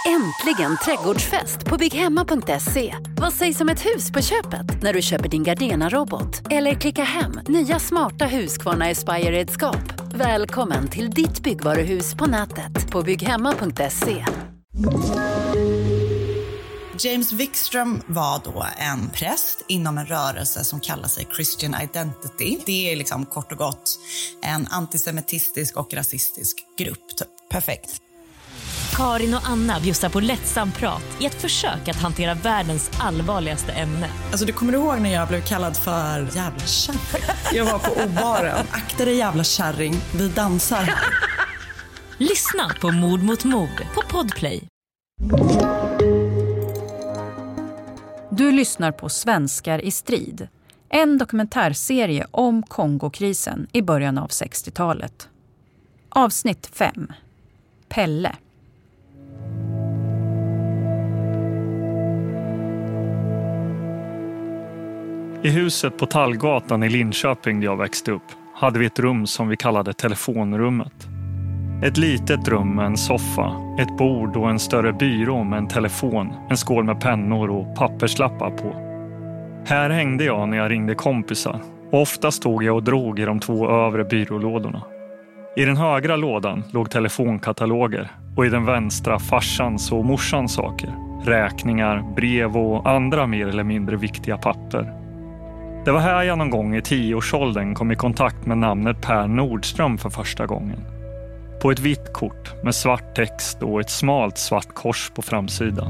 Äntligen trädgårdsfest på bygghemma.se. Vad sägs om ett hus på köpet när du köper din Gardena-robot? Eller klicka hem nya smarta Husqvarna Aspire-redskap. Välkommen till ditt byggvaruhus på nätet på bygghemma.se. James Wikström var då en präst inom en rörelse som kallar sig Christian Identity. Det är liksom kort och gott en antisemitistisk och rasistisk grupp. Perfekt. Karin och Anna bjussar på lättsam prat i ett försök att hantera världens allvarligaste ämne. Alltså du kommer ihåg när jag blev kallad för jävla kärring? Jag var på obaren. Akta dig jävla kärring, vi dansar. Lyssna på Mord mot mord på Podplay. Du lyssnar på Svenskar i strid. En dokumentärserie om Kongokrisen i början av 60-talet. Avsnitt 5. Pelle. I huset på Tallgatan i Linköping där jag växte upp hade vi ett rum som vi kallade telefonrummet. Ett litet rum med en soffa, ett bord och en större byrå med en telefon, en skål med pennor och papperslappar på. Här hängde jag när jag ringde kompisar och ofta stod jag och drog i de 2 övre byrålådorna. I den högra lådan låg telefonkataloger och i den vänstra farsans och morsans saker, räkningar, brev och andra mer eller mindre viktiga papper. Det var här jag någon gång i 10-årsåldern kom i kontakt med namnet Per Nordström för första gången. På ett vitt kort med svart text och ett smalt svart kors på framsidan.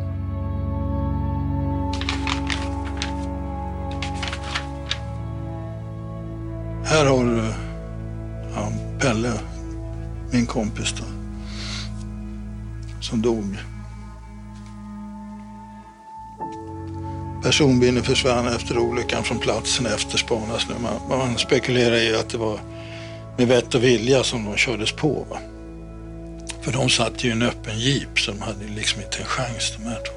Här har du Pelle, min kompis då, som dog. Personbilen försvann efter olyckan från platsen efterspanas nu. Man spekulerar i att det var med vett och vilja som de kördes på. Va? För de satt ju i en öppen jeep så de hade liksom inte en chans de här två.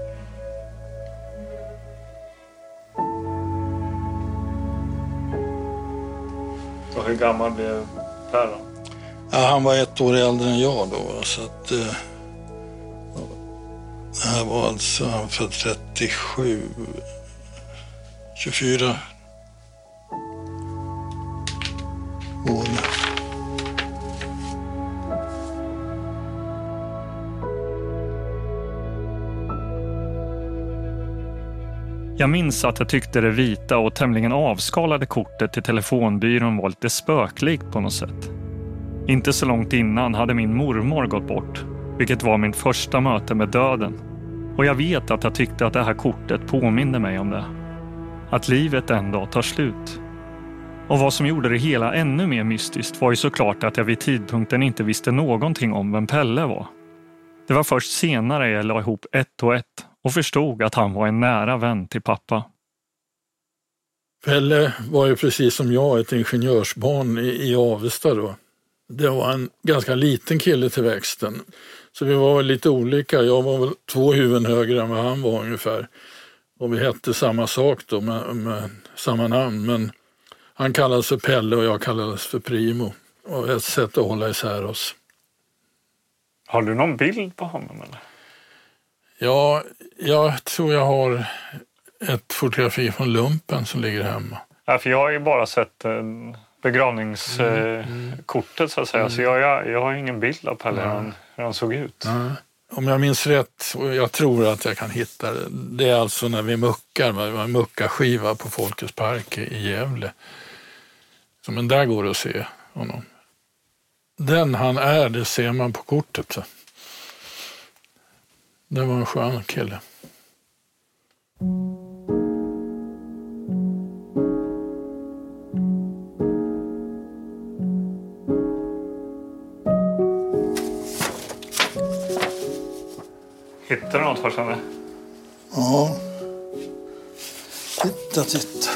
Så hur gammal blev Per då? Ja, han var 1 år äldre än jag då. Så att, det här var alltså han född 37, 24 år. Jag minns att jag tyckte det vita och tämligen avskalade kortet till telefonbyrån var lite spöklikt på något sätt. Inte så långt innan hade min mormor gått bort, vilket var min första möte med döden. Och jag vet att jag tyckte att det här kortet påminde mig om det. Att livet en dag tar slut. Och vad som gjorde det hela ännu mer mystiskt var ju såklart att jag vid tidpunkten inte visste någonting om vem Pelle var. Det var först senare jag la ihop 1 och 1 och förstod att han var en nära vän till pappa. Pelle var ju precis som jag ett ingenjörsbarn i Avesta då. Det var en ganska liten kille till växten. Så vi var lite olika. Jag var väl 2 huvuden högre än vad han var ungefär. Och vi hette samma sak då med samma namn. Men han kallades för Pelle och jag kallades för Primo. Och ett sätt att hålla isär oss. Har du någon bild på honom eller? Ja, jag tror jag har ett fotografi från lumpen som ligger hemma. Ja, för jag har ju bara sett begravningskortet så att säga. Så jag har ingen bild av Pelle hur han såg ut. Ja. Om jag minns rätt, och jag tror att jag kan hitta det. Det är alltså när vi muckar. Det var en muckarskiva på Folkets park i Gävle. Så, men där går det att se honom. Den han är, det ser man på kortet. Så. Det var en skön kille. Hittar du något för sig? Ja. Titta.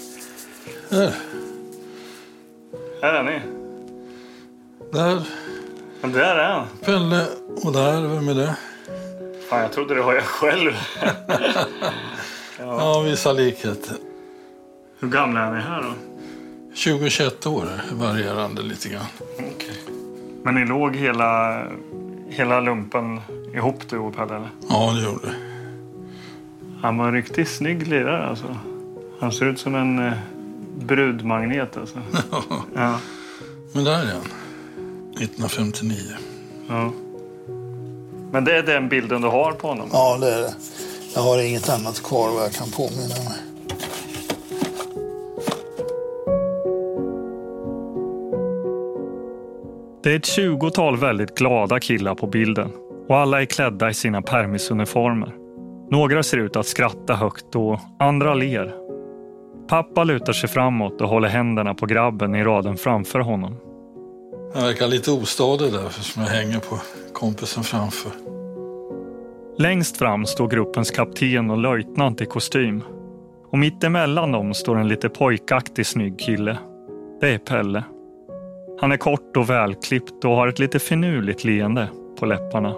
Här är ni. Där. Men där är han. Pelle och där, vem är det? Fan, jag trodde det var jag själv. Ja, vissa likheter. Hur gamla är ni här då? 20-21 år, varierande lite grann. Okej. Men ni låg hela lumpen ihop du och Pelle? Eller? Ja, det gjorde. Han var en riktigt snygg lirare alltså. Han ser ut som en brudmagnet alltså. Ja. Men där är han. 1959. Ja. Men det är den bilden du har på honom? Ja, det är det. Jag har inget annat kvar vad jag kan påminna mig. Det är ett 20-tal väldigt glada killar på bilden. Och alla är klädda i sina permisuniformer. Några ser ut att skratta högt och andra ler. Pappa lutar sig framåt och håller händerna på grabben i raden framför honom. Han verkar lite ostadig där som jag hänger på kompisen framför. Längst fram står gruppens kapten och löjtnant i kostym. Och mitt emellan dem står en lite pojkaktig snygg kille. Det är Pelle. Han är kort och välklippt och har ett lite finurligt leende på läpparna.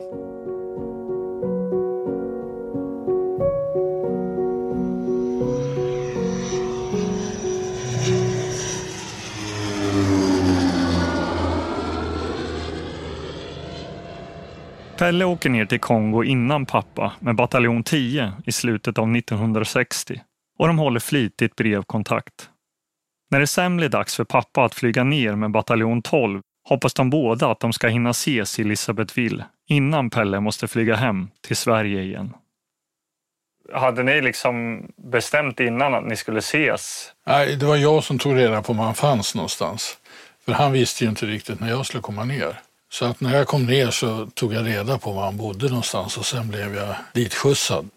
Pelle åker ner till Kongo innan pappa med bataljon 10 i slutet av 1960 och de håller flitigt brevkontakt. När det sen blir dags för pappa att flyga ner med bataljon 12 hoppas de båda att de ska hinna ses i Elisabethville innan Pelle måste flyga hem till Sverige igen. Hade ni liksom bestämt innan att ni skulle ses? Nej, det var jag som tog reda på var han fanns någonstans. För han visste ju inte riktigt när jag skulle komma ner. Så att när jag kom ner så tog jag reda på var han bodde någonstans och sen blev jag ditskjutsad.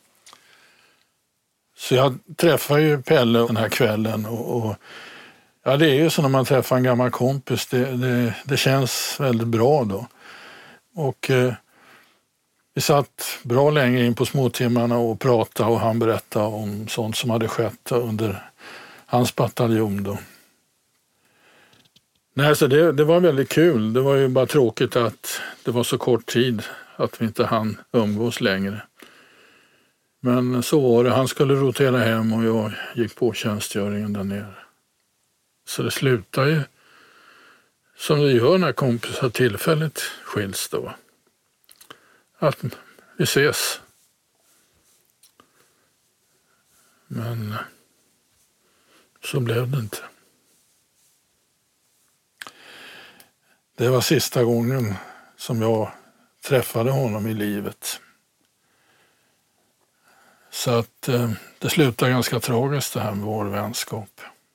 Så jag träffade ju Pelle den här kvällen och ja, det är ju så när man träffar en gammal kompis. Det känns väldigt bra då. Och vi satt bra länge in på småtimmarna och pratade och han berättade om sånt som hade skett under hans bataljon då. Nej, så det var väldigt kul. Det var ju bara tråkigt att det var så kort tid att vi inte hann umgås längre. Men så var det. Han skulle rotera hem och jag gick på tjänstgöringen där nere. Så det slutar ju som det gör när kompisar tillfälligt skiljs då. Att vi ses. Men så blev det inte. Det var sista gången som jag träffade honom i livet. Så att det slutade ganska tragiskt det här med vår vänskap.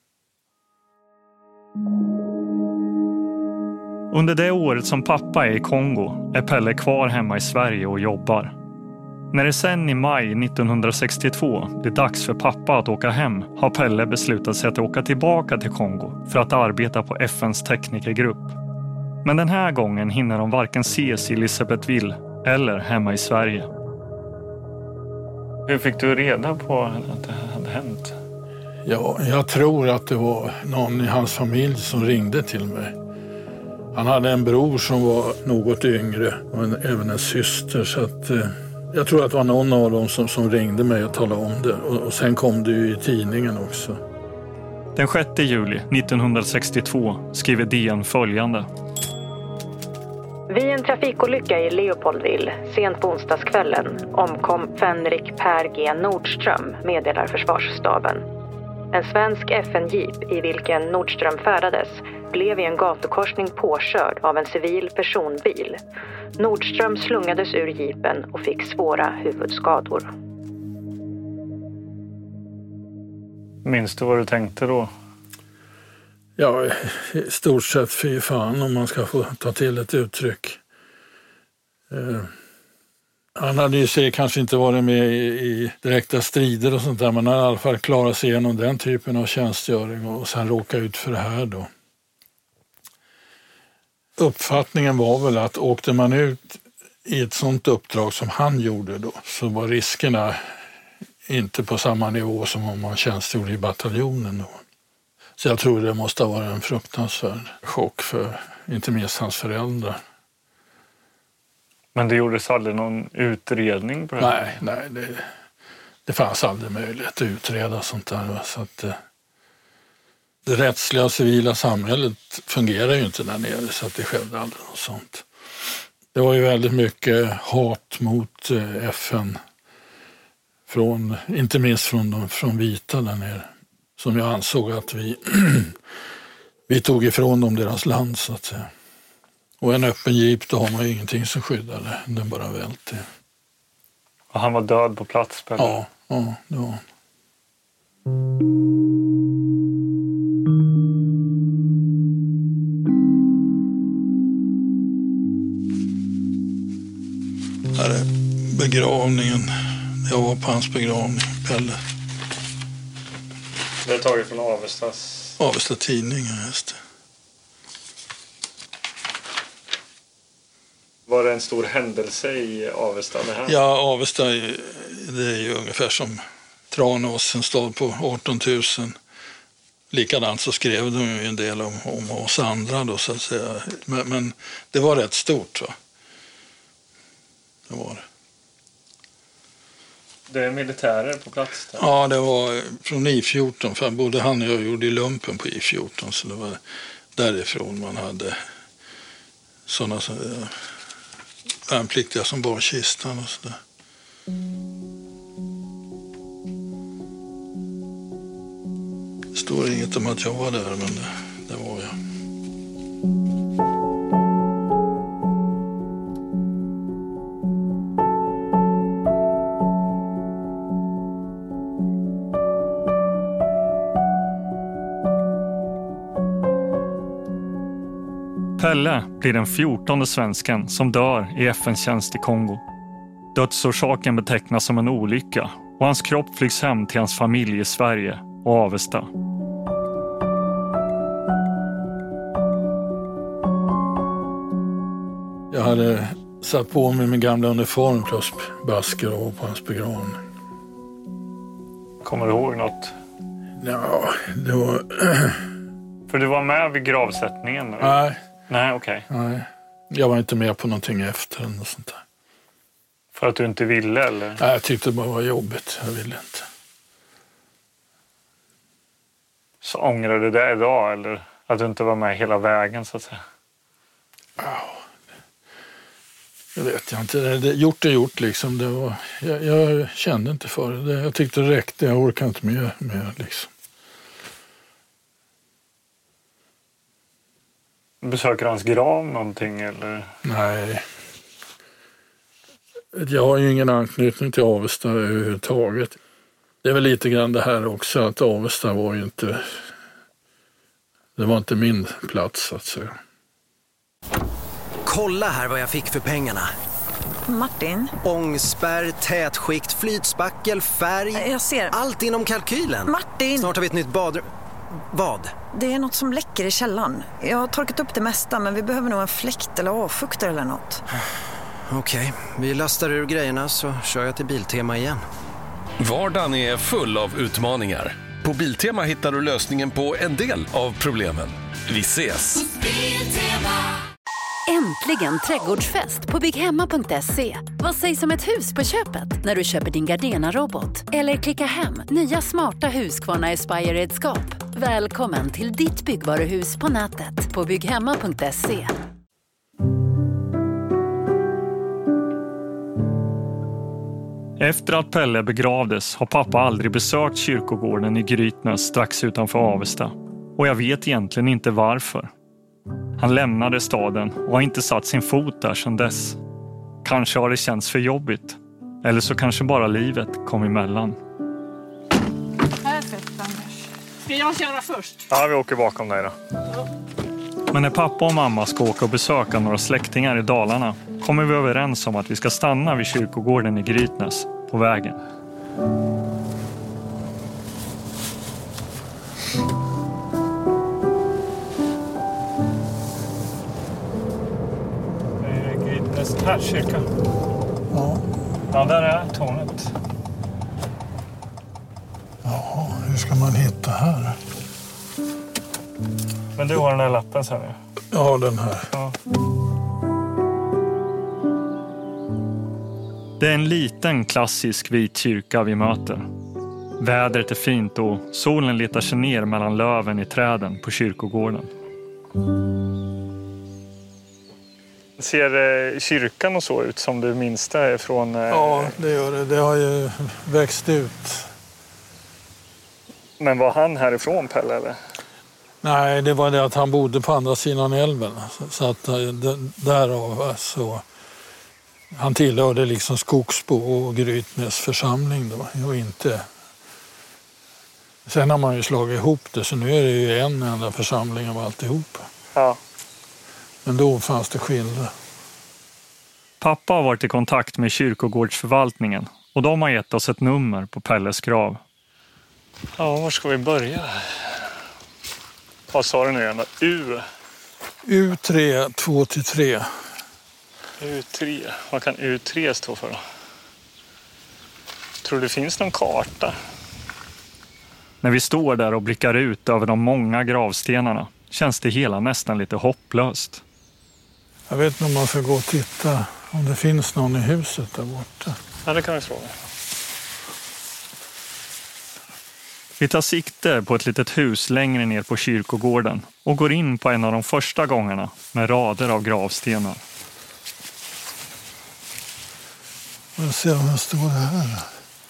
Under det året som pappa är i Kongo är Pelle kvar hemma i Sverige och jobbar. När det sen i maj 1962 blir dags för pappa att åka hem har Pelle beslutat sig att åka tillbaka till Kongo för att arbeta på FNs teknikergrupp. Men den här gången hinner de varken ses i Elisabethville eller hemma i Sverige. Hur fick du reda på att det hade hänt? Ja, jag tror att det var någon i hans familj som ringde till mig. Han hade en bror som var något yngre och även en syster. Så att, jag tror att det var någon av dem som ringde mig och talade om det. Och sen kom det ju i tidningen också. Den 6 juli 1962 skriver DN följande. Vid en trafikolycka i Leopoldville sent på onsdagskvällen omkom Fenrik Per G. Nordström, meddelar försvarsstaben. En svensk FN-jeep i vilken Nordström färdades blev i en gatukorsning påkörd av en civil personbil. Nordström slungades ur jeepen och fick svåra huvudskador. Minns du vad du tänkte då? Ja, i stort sett fy fan om man ska få ta till ett uttryck. Han hade ju kanske inte varit med i direkta strider och sånt där, men han hade i alla fall klarat sig igenom den typen av tjänstgöring och sen råka ut för det här då. Uppfattningen var väl att åkte man ut i ett sånt uppdrag som han gjorde då så var riskerna inte på samma nivå som om man tjänstgjorde i bataljonen då. Så jag tror det måste ha varit en fruktansvärd chock för inte minst hans föräldrar. Men det gjordes aldrig någon utredning på det här? Nej, det fanns aldrig möjlighet att utreda sånt där. Så att det rättsliga och civila samhället fungerar ju inte där nere så att det skedde aldrig något sånt. Det var ju väldigt mycket hat mot FN. Inte minst från vita där nere. Som jag ansåg att vi tog ifrån dem deras land så att säga. Och en öppen jeep, då har man ju ingenting som skyddar det. Den bara välter. Och han var död på plats? Ja, det var han. Här är begravningen. Jag var på hans begravning, Pelle. Det är taget från Avesta tidningen, just det. Var det en stor händelse i Avesta det här? Ja, Avesta det är ju ungefär som Tranås, en stad på 18 000. Likadant så skrev de ju en del om oss andra då, så att säga. Men det var rätt stort, va? Det var det. Det är militärer på plats där? Ja, det var från I14, för både han och jag gjorde i lumpen på I14, så det var därifrån man hade sådana värnpliktiga som bar kistan och sådär. Det står inget om att jag var där, men det var jag. Pelle blir den 14:e svensken som dör i FN-tjänst i Kongo. Dödsorsaken betecknas som en olycka och hans kropp flygs hem till hans familj i Sverige och Avesta. Jag hade satt på mig min gamla uniform plus basker och på hans begravning. Kommer du ihåg något? Ja, det var... För du var med vid gravsättningen? Eller? Nej. Nej, okej. Nej, jag var inte med på någonting efter eller något sånt där. För att du inte ville, eller? Nej, jag tyckte det bara var jobbigt. Jag ville inte. Så ångrar du det idag, eller? Att du inte var med hela vägen, så att säga? Ja, jag vet inte. Gjort är gjort, liksom. Det var, jag kände inte för det. Jag tyckte det räckte. Jag orkade inte med liksom. Besöker hans grav någonting, eller? Nej. Jag har ju ingen anknytning till Avesta överhuvudtaget. Det är väl lite grann det här också, att Avesta var ju inte... Det var inte min plats, så att säga. Kolla här vad jag fick för pengarna. Martin? Ångspärr, tätskikt, flytspackel, färg. Jag ser. Allt inom kalkylen. Martin! Snart har vi ett nytt badrum. Vad? Det är något som läcker i källaren. Jag har torkat upp det mesta, men vi behöver nog en fläkt eller avfuktare eller något. Okej, vi lastar ur grejerna så kör jag till Biltema igen. Vardagen är full av utmaningar. På Biltema hittar du lösningen på en del av problemen. Vi ses! Äntligen trädgårdsfest på bygghemma.se. Vad sägs om ett hus på köpet när du köper din Gardena-robot? Eller klicka hem nya smarta Husqvarna Aspire-redskap. Välkommen till ditt byggvaruhus på nätet på bygghemma.se. Efter att Pelle begravdes har pappa aldrig besökt kyrkogården i Grytnäs strax utanför Avesta. Och jag vet egentligen inte varför. Han lämnade staden och har inte satt sin fot där sedan dess. Kanske har det känts för jobbigt. Eller så kanske bara livet kom emellan. Perfekt, Anders. Ska jag köra först? Ja, vi åker bakom dig då. Ja. Men när pappa och mamma ska åka och besöka några släktingar i Dalarna kommer vi överens om att vi ska stanna vid kyrkogården i Grytnäs på vägen. Grytnäs kyrka. Ja. Ja, där är tornet. Jaha, hur ska man hitta här? Men du har den här lappen sen nu? Ja, den här. Ja. Det är en liten klassisk vit kyrka vi möter. Vädret är fint och solen letar sig ner mellan löven i träden på kyrkogården. Ser kyrkan och så ut som du minns det från... Ja, det gör det. Det har ju växt ut. Men var han härifrån, Pelle, eller? Nej, det var det att han bodde på andra sidan älven. Så att därav så... Han tillhörde liksom Skogsbo och Grytnäs församling då. Och inte... Sen har man ju slagit ihop det, så nu är det ju en enda församling av alltihop. Ja. Men då fanns det skillnad. Pappa har varit i kontakt med kyrkogårdsförvaltningen och de har gett oss ett nummer på Pelles grav. Ja, var ska vi börja? Vad sa du nu igen? U3 2-3. U3. Vad kan U3 stå för då? Tror du det finns någon karta? När vi står där och blickar ut över de många gravstenarna känns det hela nästan lite hopplöst. Jag vet inte om man ska gå och titta om det finns någon i huset där borta. Ja, det kan vi fråga. Vi tar sikte på ett litet hus längre ner på kyrkogården och går in på en av de första gångerna med rader av gravstenar. Jag ser om jag står här.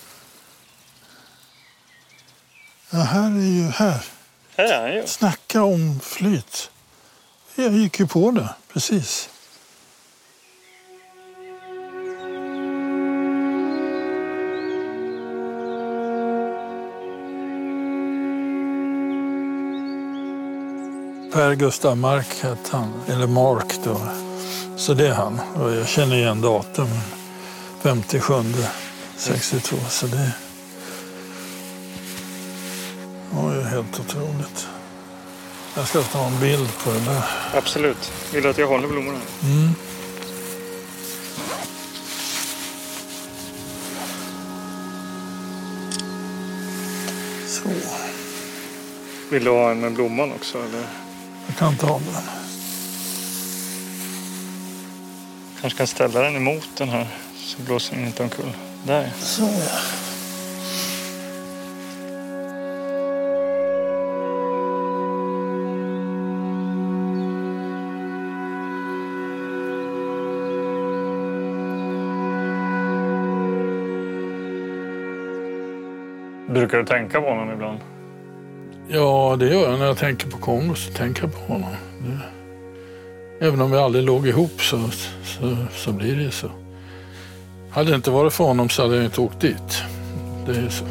Ja, här är ju här. Här är han ju. Snacka om flyt. Jag gick ju på det, precis. Per Gustav Mark hette han, eller Mark då. Så det är han. Och jag känner igen datum. 57/62. Så det var ju helt otroligt. Jag ska ta en bild på det där. Absolut. Vill du att jag håller blommorna? Mm. Så. Vill du ha en med blomman också? Eller? Jag kan ta den. Kanske kan ställa den emot den här så blåser den inte omkull. Där. Så ja. Brukar du tänka på honom ibland? Ja, det gör jag när jag tänker på Kongo, så tänker jag på honom. Även om vi aldrig låg ihop så blir det så. Hade det inte varit för honom så hade jag inte åkt dit. Det är så.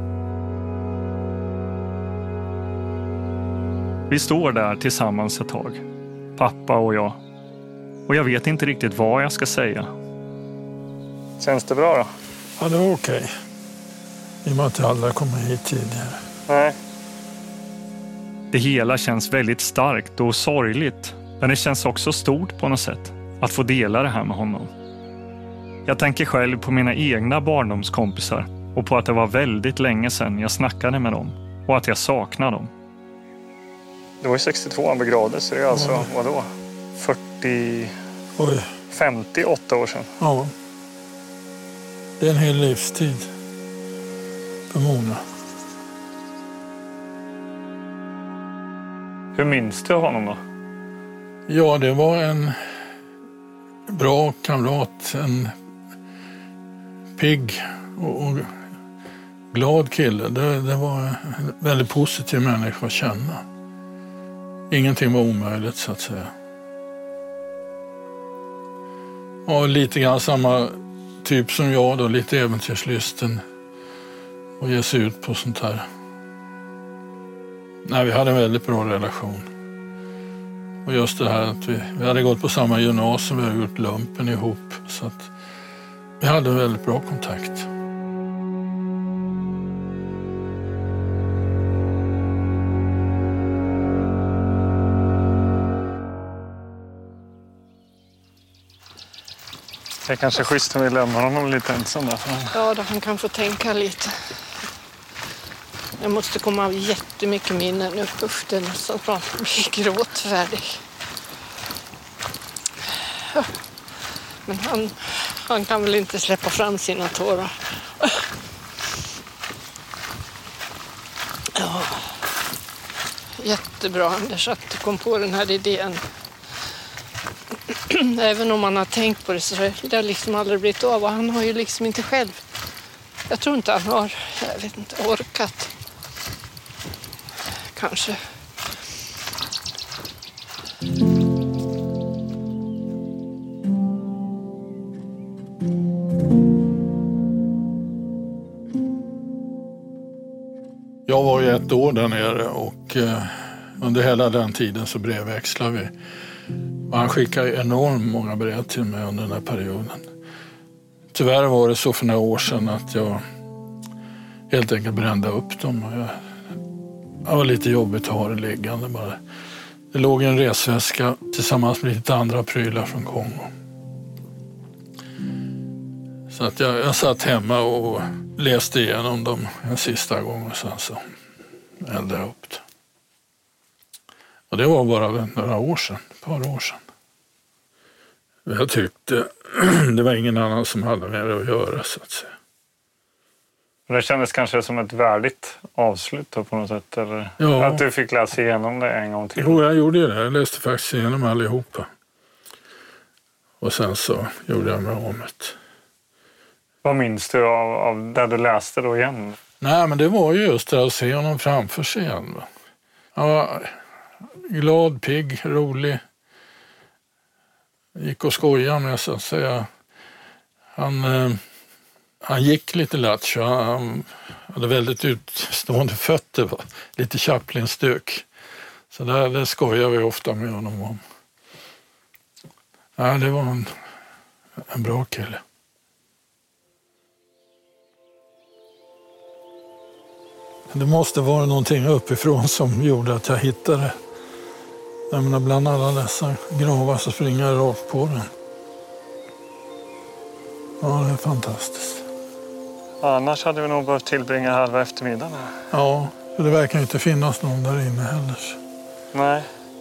Vi står där tillsammans ett tag. Pappa och jag. Och jag vet inte riktigt vad jag ska säga. Känns det bra då? Ja, det var okej. I och med att jag aldrig kommer hit tidigare. Nej. Det hela känns väldigt starkt och sorgligt. Men det känns också stort på något sätt. Att få dela det här med honom. Jag tänker själv på mina egna barndomskompisar. Och på att det var väldigt länge sedan jag snackade med dem. Och att jag saknar dem. Det var ju 62 han begravdes. Så det är alltså, vadå? 58 år sedan. Ja. Det är en hel livstid. För många. Hur minns du honom då? Ja, det var en bra kamrat. En pigg och glad kille. Det var en väldigt positiv människa att känna. Ingenting var omöjligt så att säga. Och lite grann samma typ som jag då. Lite äventyrslysten. Och ge sig ut på sånt här. Nej, vi hade en väldigt bra relation. Och just det här att vi hade gått på samma gymnasium, vi hade gjort lumpen ihop. Så att vi hade en väldigt bra kontakt. Det är kanske schysst om vi lämnar honom lite ensam där. Ja, då han kan få tänka lite. Jag måste komma av jättemycket minnen nu. Usch, det är nästan så att bli gråtfärdig. Men han kan väl inte släppa fram sina tårar. Ja. Jättebra, Anders, att du kom på den här idén. även om man har tänkt på det så det har liksom aldrig blivit av. Och han har ju liksom inte själv, jag tror inte han har, jag vet inte, orkat. Kanske. Jag var ju 1 år där nere och under hela den tiden så brevväxlade vi. Och han skickade enormt många brev till mig under den här perioden. Tyvärr var det så för några år sedan att jag helt enkelt brände upp dem. Det var lite jobbigt att ha det liggande bara. Det låg en resväska tillsammans med lite andra prylar från Kongo. Så att jag satt hemma och läste igenom dem en sista gång och sen så eldade jag upp det. Och det var bara några år sedan, ett par år sedan. Jag tyckte det var ingen annan som hade med det att göra så att säga. Det kändes kanske som ett värdigt avslut på något sätt? Eller? Ja. Att du fick läsa igenom det en gång till? Jo, jag gjorde det. Jag läste faktiskt igenom allihopa. Och sen så gjorde jag mig om ett. Vad minns du av det du läste då igen? Nej, men det var ju just det att se honom framför sig igen. Va? Han var glad, pigg, rolig. Gick och skojade med så att säga. Han gick lite lattjo. Han hade väldigt utstående fötter. Va? Lite Chaplin-stök. Så det skojar vi ofta med honom om. Ja, det var en bra kille. Det måste vara någonting uppifrån som gjorde att jag hittade. Jag menar, bland alla dessa gravar så springer jag rakt på den. Ja, det är fantastiskt. Annars hade vi nog behövt tillbringa halva eftermiddagen. Ja, för det verkar inte finnas någon där inne heller. Nej.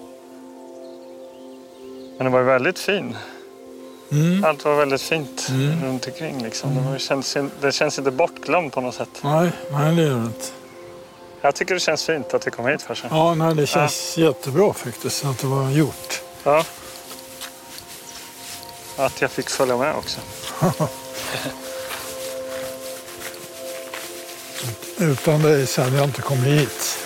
Men det var ju väldigt fin. Allt var väldigt fint runt omkring liksom. Det känns inte bortglömt på något sätt. Nej, det är det inte. Jag tycker det känns fint att vi kom hit först. Ja, nej, det känns jättebra faktiskt att det var gjort. Ja. Att jag fick följa med också. Utan dig så hade jag inte kommit hit.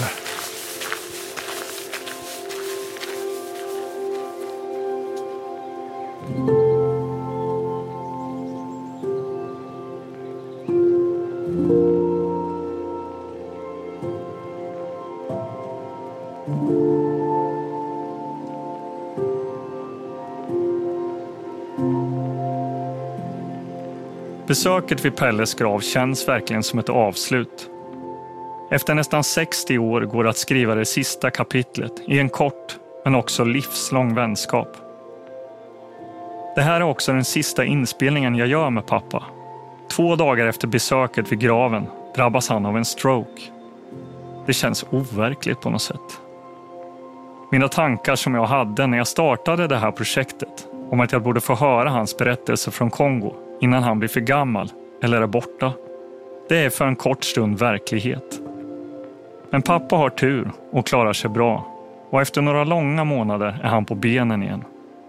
Besöket vid Pelles grav känns verkligen som ett avslut. Efter nästan 60 år går det att skriva det sista kapitlet i en kort men också livslång vänskap. Det här är också den sista inspelningen jag gör med pappa. 2 dagar efter besöket vid graven drabbas han av en stroke. Det känns overkligt på något sätt. Mina tankar som jag hade när jag startade det här projektet om att jag borde få höra hans berättelse från Kongo innan han blir för gammal eller är borta. Det är för en kort stund verklighet. Men pappa har tur och klarar sig bra. Och efter några långa månader är han på benen igen.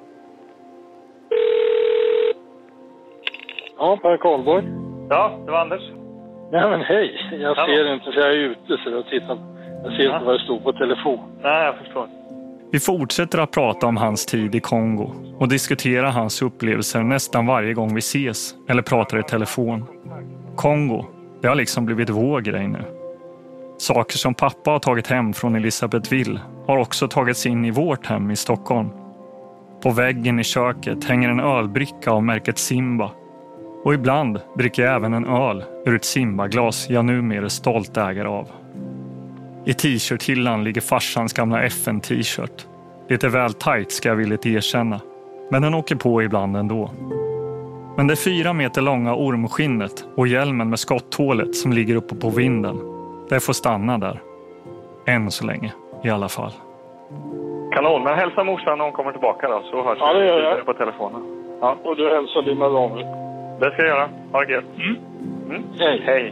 Ja, Per Karlborg. Ja, det var Anders. Nej men hej, jag ser inte för jag är ute så jag ser inte vad det stod på telefon. Nej, jag förstår. Vi fortsätter att prata om hans tid i Kongo och diskutera hans upplevelser nästan varje gång vi ses eller pratar i telefon. Kongo, det har liksom blivit vår grej nu. Saker som pappa har tagit hem från Elisabethville har också tagits in i vårt hem i Stockholm. På väggen i köket hänger en ölbricka av märket Simba. Och ibland dricker jag även en öl ur ett Simba-glas jag numera är stolt ägare av. I t-shirthyllan ligger farsans gamla FN-t-shirt. Lite väl tajt ska jag villigt erkänna. Men den åker på ibland ändå. Men det 4 meter långa ormskinnet och hjälmen med skotthålet som ligger uppe på vinden. Det får stanna där. Än så länge i alla fall. Kanon, men hälsa morsan när hon kommer tillbaka då. Så hörs det gör jag på telefonen. Ja. Och du hälsar dina damer. Det ska jag göra. Ha det gött. Hej. Hej.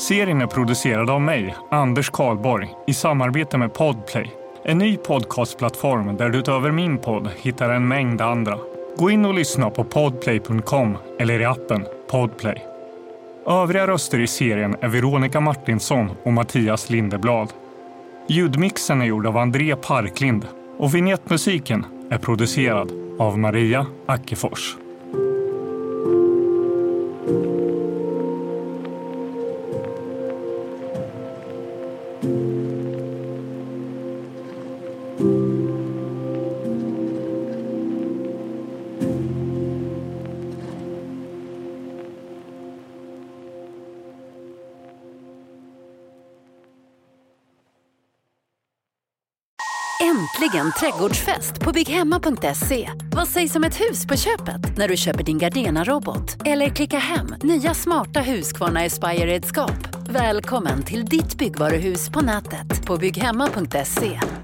Serien är producerad av mig, Anders Karlborg, i samarbete med Podplay. En ny podcastplattform där du utöver min podd hittar en mängd andra. Gå in och lyssna på podplay.com eller i appen Podplay. Övriga röster i serien är Veronica Martinsson och Mattias Lindeblad. Ljudmixen är gjord av André Parklind och vignettmusiken är producerad av Maria Ackefors. Äntligen trädgårdsfest på bygghemma.se. Vad sägs om ett hus på köpet när du köper din Gardena-robot? Eller klicka hem nya smarta Husqvarna Aspire-redskap. Välkommen till ditt byggvaruhus på nätet på bygghemma.se.